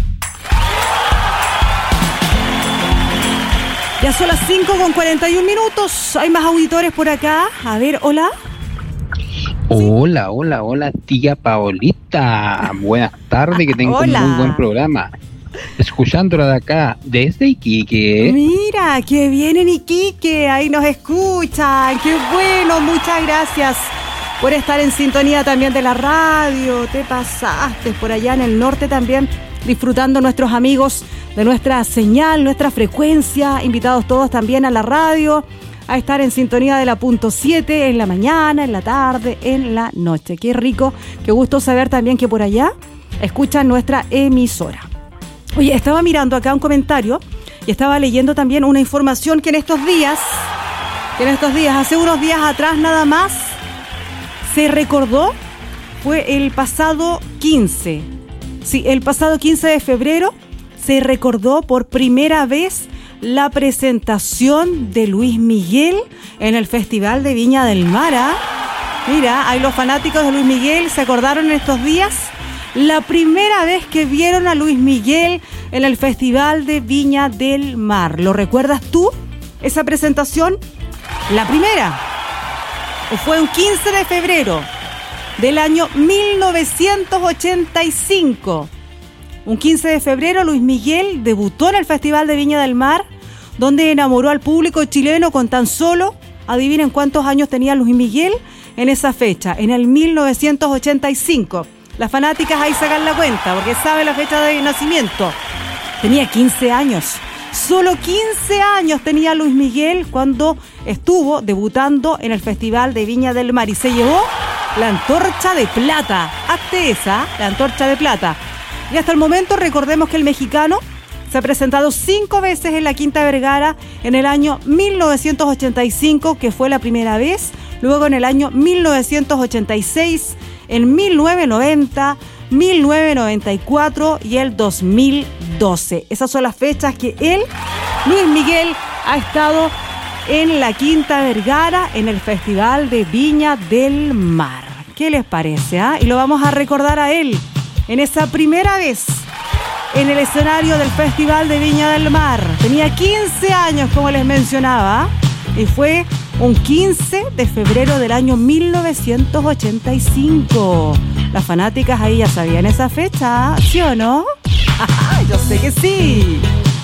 Ya son las cinco con cuarenta y un minutos. Hay más auditores por acá. A ver, hola. Hola, hola, hola, tía Paolita. Buenas tardes, que tengo Hola. un muy buen programa. Escuchándola de acá, desde Iquique. Mira, que vienen Iquique, ahí nos escuchan. Qué bueno, muchas gracias. por estar en sintonía también de la radio. Te pasaste por allá en el norte también, disfrutando nuestros amigos de nuestra señal, nuestra frecuencia, invitados todos también a la radio, a estar en sintonía de la punto siete en la mañana, en la tarde, en la noche. Qué rico, qué gusto saber también que por allá escuchan nuestra emisora. Oye, estaba mirando acá un comentario y estaba leyendo también una información que en estos días, que en estos días, hace unos días atrás nada más, se recordó, fue el pasado quince. Sí, el pasado quince de febrero se recordó por primera vez la presentación de Luis Miguel en el Festival de Viña del Mar. ¿eh? Mira, ahí los fanáticos de Luis Miguel se acordaron en estos días la primera vez que vieron a Luis Miguel en el Festival de Viña del Mar. ¿Lo recuerdas tú, esa presentación? La primera. Fue un quince de febrero del año mil novecientos ochenta y cinco. Un quince de febrero Luis Miguel debutó en el Festival de Viña del Mar, donde enamoró al público chileno con tan solo, adivinen cuántos años tenía Luis Miguel en esa fecha, en el mil novecientos ochenta y cinco. Las fanáticas ahí sacan la cuenta, porque saben la fecha de nacimiento. Tenía quince años. Solo quince años tenía Luis Miguel cuando estuvo debutando en el Festival de Viña del Mar y se llevó la antorcha de plata. Hazte esa, la antorcha de plata. Y hasta el momento recordemos que el mexicano se ha presentado cinco veces en la Quinta Vergara en el año mil novecientos ochenta y cinco, que fue la primera vez, luego en el año mil novecientos ochenta y seis, en mil novecientos noventa, mil novecientos noventa y cuatro y el dos mil doce. Esas son las fechas que él, Luis Miguel, ha estado en la Quinta Vergara en el Festival de Viña del Mar. ¿Qué les parece? ¿eh? Y lo vamos a recordar a él en esa primera vez en el escenario del Festival de Viña del Mar. Tenía quince años, como les mencionaba, y fue un quince de febrero del año mil novecientos ochenta y cinco. Las fanáticas ahí ya sabían esa fecha, ¿sí o no? Yo sé que sí.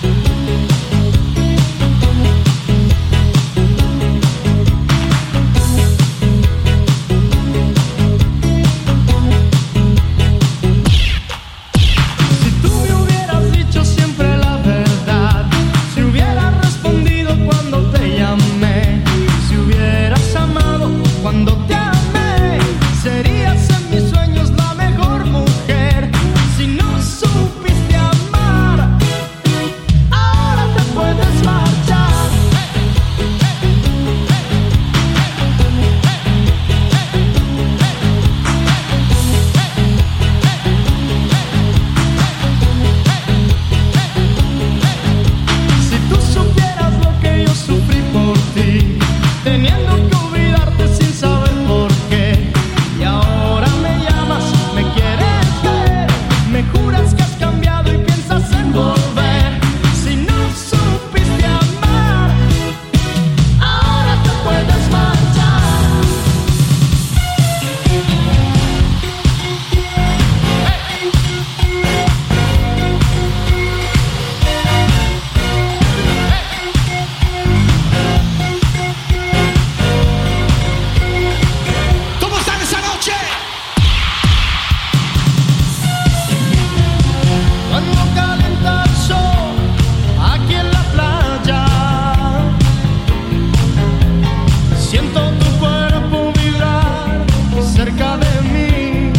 Cuando te amé, serías en mis sueños la mejor mujer. Si no supiste amar, ahora te puedes marchar. Si tú supieras lo que yo sufrí por ti, teniendo que olvidarte sin saber por qué, y ahora me llamas, me quieres ver, me juras que has cambiado y piensas en volver. Si no supiste amar, ahora te puedes marchar. ¿Cómo están esa noche? Cuando calienta el sol aquí en la playa, siento tu cuerpo vibrar cerca de mí.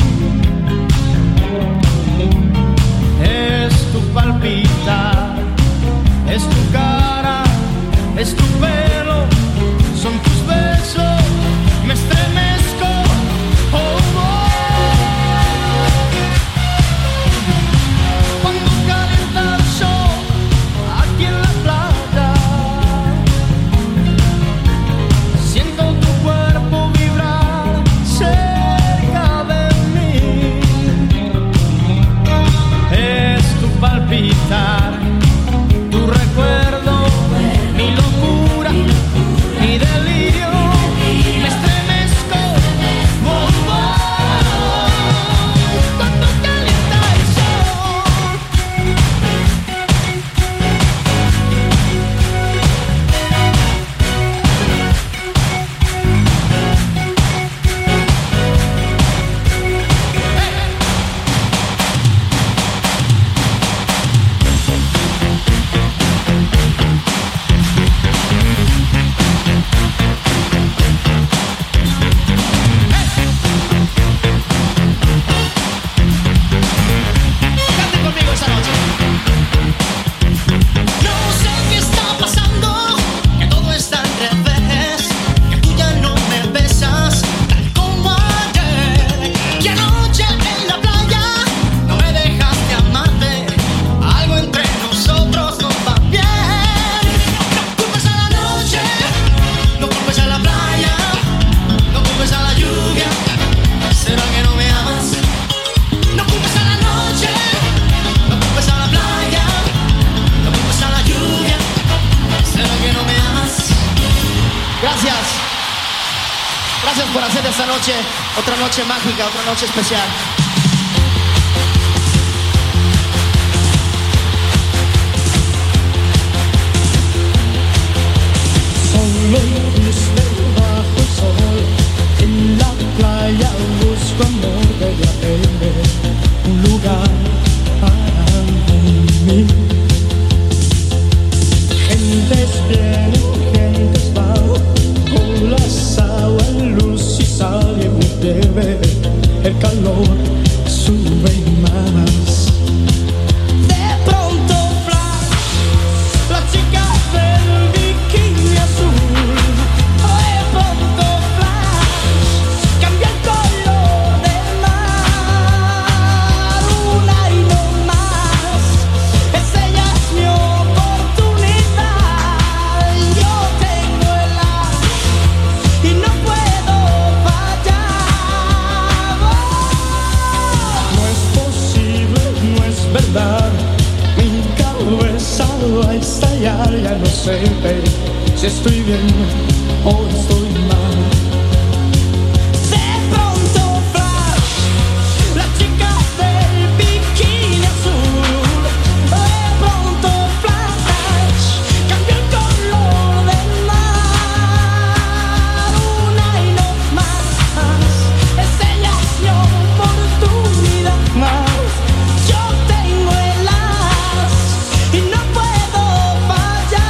Es tu palpitar, es tu cara, es tu pelo, son tus besos, me estremezco. Oh, oh. Cuando calienta el sol aquí en la playa, siento tu cuerpo vibrar cerca de mí. Es tu palpitar, por hacer de esta noche otra noche mágica, otra noche especial. Solo triste bajo el sol, en la playa busco amor de la pena, un lugar para mí. Gentes vienen, gentes van, con las aguas, luz y sal y me debe, el calor sube más. De pronto flash, la chica del bikini azul. De pronto flash, cambia el color del mar. Una y no más, es ella es mi oportunidad. Yo tengo el as y no puedo fallar. No es posible, no es verdad, mi cabeza va a estallar. Ya no sé si estoy bien o estoy mal. De pronto flash, la chica del bikini azul. De pronto flash, cambia el color del mar. Una y no más, es ella mi oportunidad. Yo tengo el as y no puedo fallar.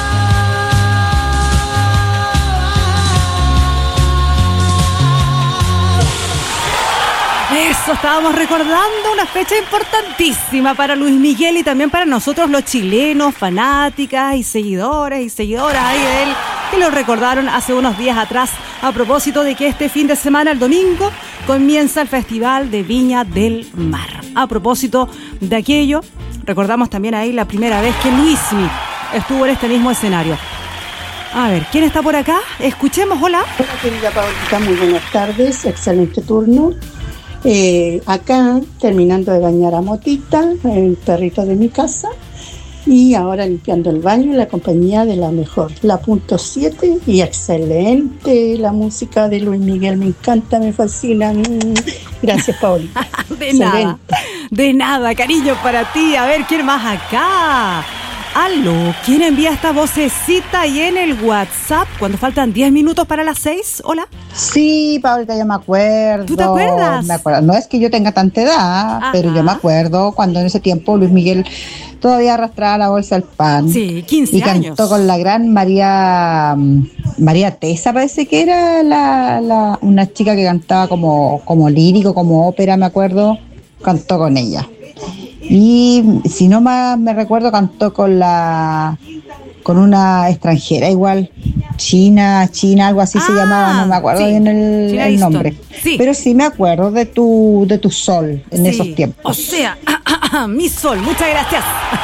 Eso, estábamos recordando una fecha importantísima para Luis Miguel y también para nosotros los chilenos, fanáticas y seguidores y seguidoras ahí de él, que lo recordaron hace unos días atrás a propósito de que este fin de semana, el domingo, comienza el Festival de Viña del Mar. A propósito de aquello, recordamos también ahí la primera vez que Luismi estuvo en este mismo escenario. A ver, ¿quién está por acá? Escuchemos, hola. Hola, querida Paulita, muy buenas tardes, excelente turno. Eh, acá, terminando de bañar a Motita, el perrito de mi casa, y ahora limpiando el baño en la compañía de la mejor, la punto siete, y excelente la música de Luis Miguel, me encanta, me fascina. Gracias, Paulita. De nada, de nada, cariño para ti. A ver, ¿quién más acá? Aló, ¿quién envía esta vocecita ahí en el WhatsApp cuando faltan diez minutos para las seis? Hola. Sí, Paulita, yo me acuerdo. ¿Tú te acuerdas? Me acuerdo. No es que yo tenga tanta edad, Ajá. pero yo me acuerdo cuando en ese tiempo Luis Miguel todavía arrastraba la bolsa del pan. Sí, quince y cantó años. con la gran María María Tesa, parece que era la, la una chica que cantaba como, como lírico, como ópera, me acuerdo. Cantó con ella. Y si no más me recuerdo, cantó con la con una extranjera igual, China, China, algo así ah, se llamaba, no me acuerdo sí, bien el, el nombre. Sí. Pero sí me acuerdo de tu de tu sol en sí. esos tiempos. O sea, mi sol, muchas gracias.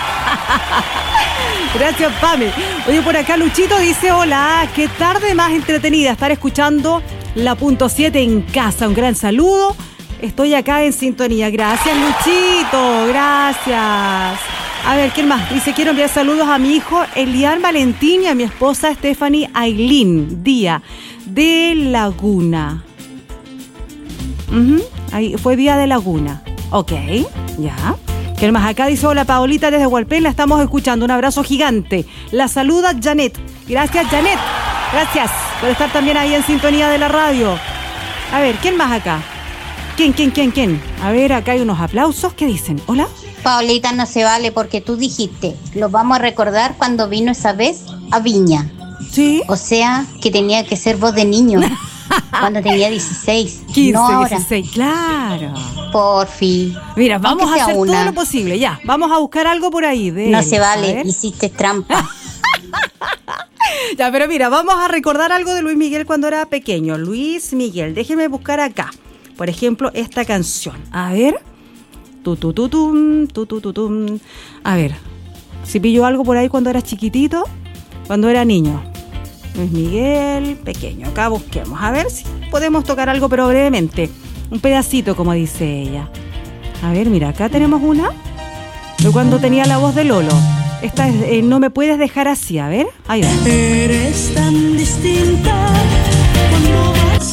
Gracias, Pame. Oye, por acá Luchito dice, hola, qué tarde más entretenida estar escuchando la punto siete en casa. Un gran saludo. Estoy acá en sintonía. Gracias, Luchito. Gracias. A ver, ¿quién más? Dice, quiero enviar saludos a mi hijo Elian Valentín y a mi esposa Stephanie Ailín Día de Laguna. Uh-huh. Ahí fue Día de Laguna. Ok, ya. ¿Quién más acá? Dice, hola, Paolita, desde Hualpén la estamos escuchando. Un abrazo gigante. La saluda Janet. Gracias, Janet. Gracias por estar también ahí en sintonía de la radio. A ver, ¿quién más acá? ¿Quién, quién, quién, quién? A ver, acá hay unos aplausos. ¿Qué dicen? ¿Hola? Paolita, no se vale porque tú dijiste, lo vamos a recordar cuando vino esa vez a Viña. Sí. O sea, que tenía que ser voz de niño. Cuando tenía dieciséis. quince, no ahora. dieciséis, claro. Porfi. Mira, vamos a hacer una. todo lo posible, ya. Vamos a buscar algo por ahí. De no él. se vale, hiciste trampa. Ya, pero mira, vamos a recordar algo de Luis Miguel cuando era pequeño. Luis Miguel, déjeme buscar acá. Por ejemplo, esta canción. A ver. Tu, tu, tu, tum, tu, tu, tu, tum. A ver. Si pilló algo por ahí cuando eras chiquitito, cuando era niño. Luis Miguel, pequeño. Acá busquemos. A ver si podemos tocar algo, pero brevemente. Un pedacito, como dice ella. A ver, mira, acá tenemos una. De cuando tenía la voz de Lolo. Esta es eh, No me puedes dejar así. A ver, ahí va. Eres tan distinta cuando vas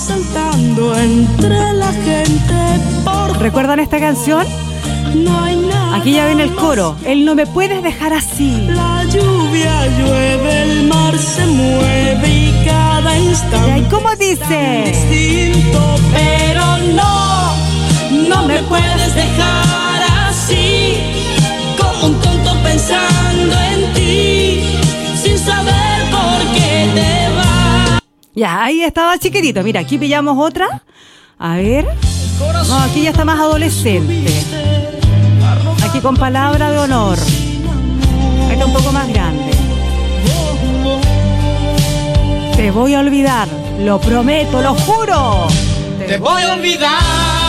saltando entre la gente. Por ¿Recuerdan esta canción? No hay nada. Aquí ya ven el coro. Él no me puedes dejar así. La lluvia llueve, el mar se mueve y cada instante. ¿Y cómo dice? Distinto, pero no, no me puedes dejar así, como un tonto pensando en ti, sin saber por qué te vas. Ya, ahí estaba chiquitito. Mira, aquí pillamos otra. A ver. No, aquí ya está más adolescente. Aquí con palabra de honor. Ahí está un poco más grande. Te voy a olvidar, lo prometo, lo juro. Te, Te voy a olvidar.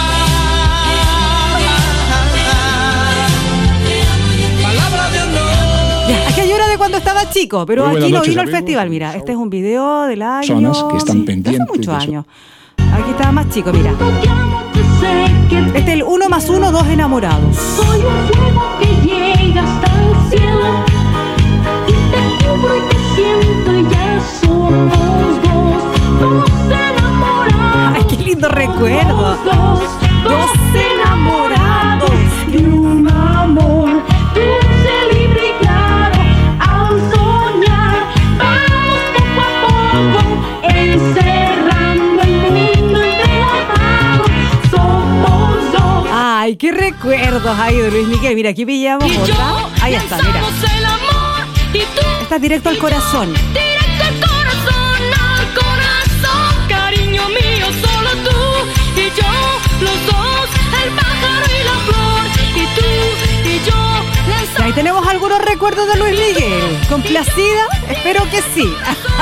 Palabra de honor. Ya, aquí hay una de cuando estaba chico, pero Muy aquí no noches, vino al amigos. festival. Mira, este es un video del año. Personas que están sí, pendientes hace muchos de su- años. Aquí estaba más chico, mira. Este es el uno más uno, dos enamorados. Soy un fuego que llega hasta el cielo y te cubro y te siento y ya somos dos, dos enamorados. Ay, qué lindo recuerdo. Dos, dos enamorados y un amor dulce, libre y claro. Al soñar vamos poco a poco encerrando el mundo entre las manos. Somos dos. Ay, qué recuerdos hay de Luis Miguel. Mira, aquí pillamos Y otra. yo Ahí está, mira. lanzamos el amor y tú Está directo al corazón. directo al corazón, al corazón. Cariño mío, solo tú y yo, los dos, el pájaro y la flor. Y tú y yo Y lanzamos. ahí tenemos algunos recuerdos de Luis Miguel. ¿Complacida? Espero que sí.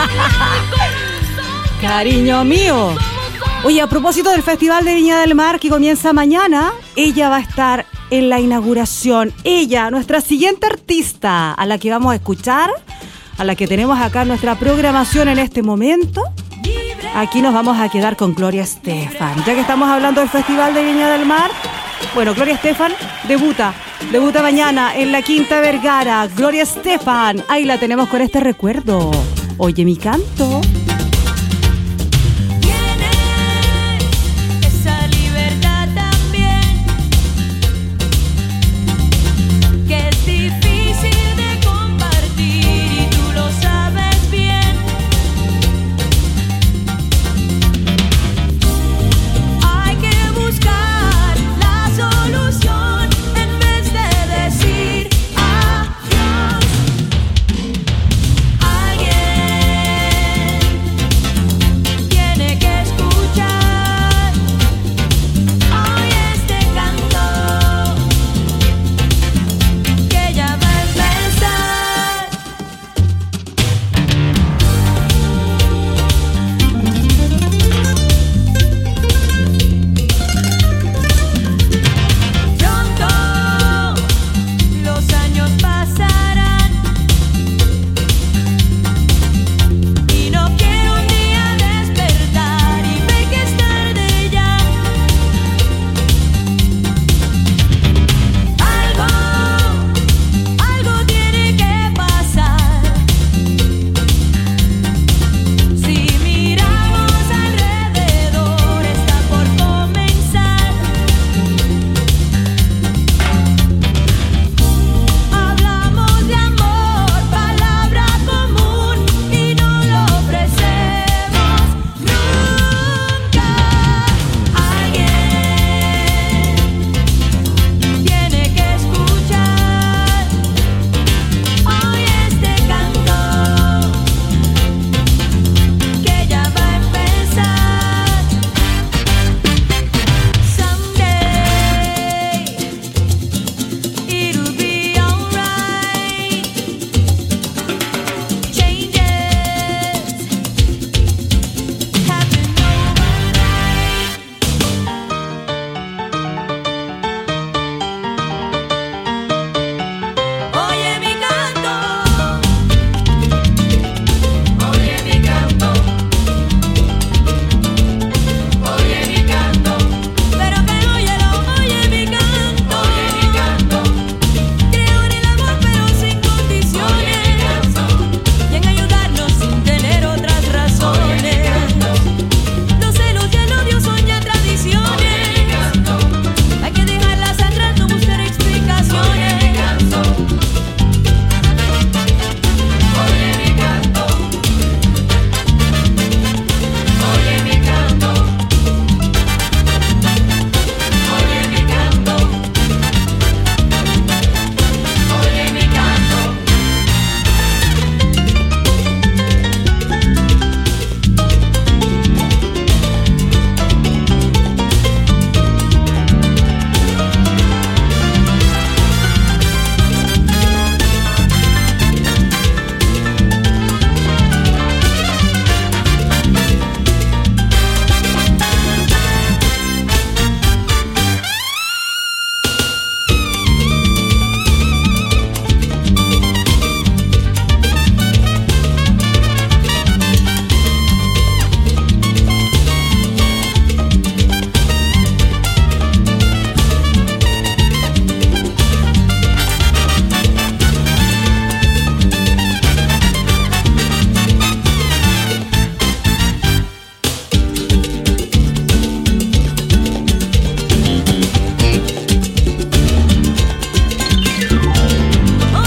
Cariño mío. Oye, a propósito del Festival de Viña del Mar que comienza mañana, ella va a estar en la inauguración. Ella, nuestra siguiente artista, a la que vamos a escuchar, a la que tenemos acá en nuestra programación en este momento. Aquí nos vamos a quedar con Gloria Estefan. Ya que estamos hablando del Festival de Viña del Mar, bueno, Gloria Estefan debuta, debuta mañana en la Quinta Vergara. Gloria Estefan, ahí la tenemos con este recuerdo. Oye mi canto.